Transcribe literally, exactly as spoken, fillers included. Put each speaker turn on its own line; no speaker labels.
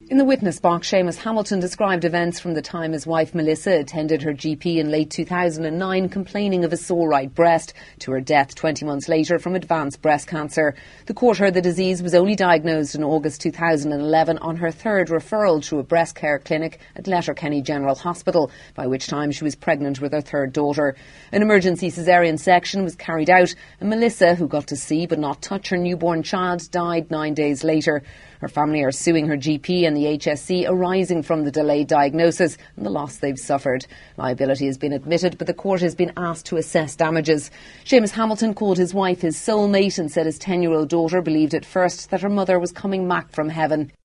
In the witness box, Seamus Hamilton described events from the time his wife Melissa attended her G P in late two thousand nine complaining of a sore right breast, to her death twenty months later from advanced breast cancer. The court heard the disease was only diagnosed in August two thousand eleven on her third referral to a breast care clinic at Letterkenny General Hospital, by which time she was pregnant with her third daughter. An emergency caesarean section was carried out, and Melissa, who got to see but not touch her newborn child, died nine days later. Her family are suing her G P and the H S C arising from the delayed diagnosis and the loss they've suffered. Liability has been admitted, but the court has been asked to assess damages. Seamus Hamilton called his wife his soulmate and said his ten-year-old daughter believed at first that her mother was coming back from heaven.